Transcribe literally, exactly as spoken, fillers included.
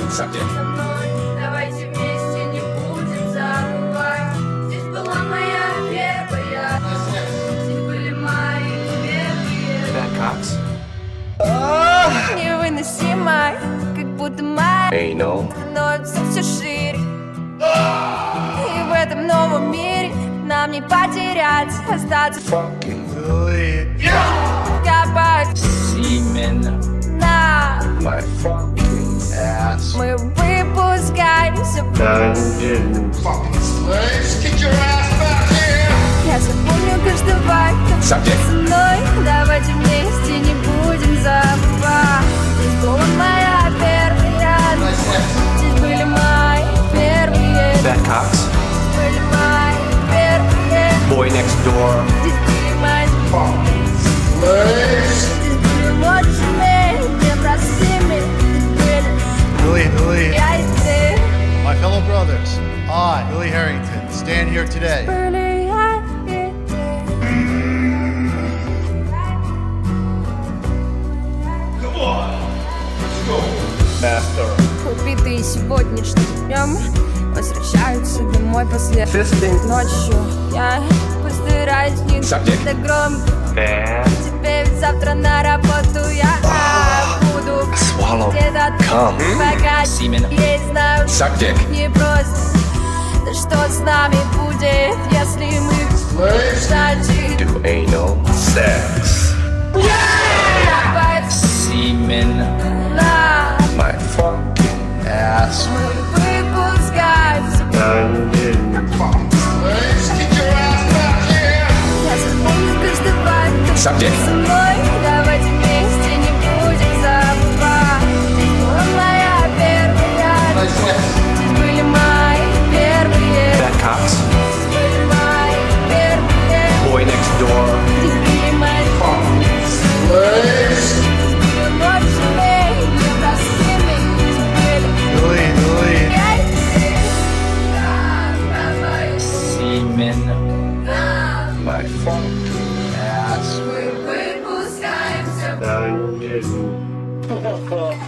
Subject. Со мной, давайте вместе не будем забывать. Здесь была моя первая, здесь были мои первые. That Cox. Невыносимо, как будто моя Anal. становится все шире. И в этом новом мире нам не потерять, остаться Fucking. копать Semen. на. My fucking ass. Мы выпускаемся. Я запомню каждого, кто Subject. со мной. Давайте вместе не будем забывать. Здесь была моя первая. Здесь были мои первые. That Cox. Здесь были мои первые. Boy next door. Здесь были мои. Здесь были лучшими, непростыми. Здесь были Billy, Billy, я и ты. my fellow brothers, I, Billy Harrington, stand here today Были я и ты. Master. Убитые сегодняшним днем возвращаются домой после Fisting. ночью. Я постараюсь не Subject. так громко. Bad. Тебе ведь завтра на работу я буду Swallow. где-то Come. пока Semen. я знаю, Subject. не просто. Да что с нами будет, если мы значит Do anal sex. Semen. на. My fucking ass. Мы выпускаемся. Я запомню каждого, кто Subject. со мной. Давайте вместе не будем забывать. Здесь была моя первая. Здесь были мои первые. That Cox. Здесь были мои первые. Boy next door. Здесь были мои. Здесь были лучшими, непростыми. Здесь были Billy, Billy, я и ты. Давай, Semen. My fucking ass. мы выпускаемся. Down.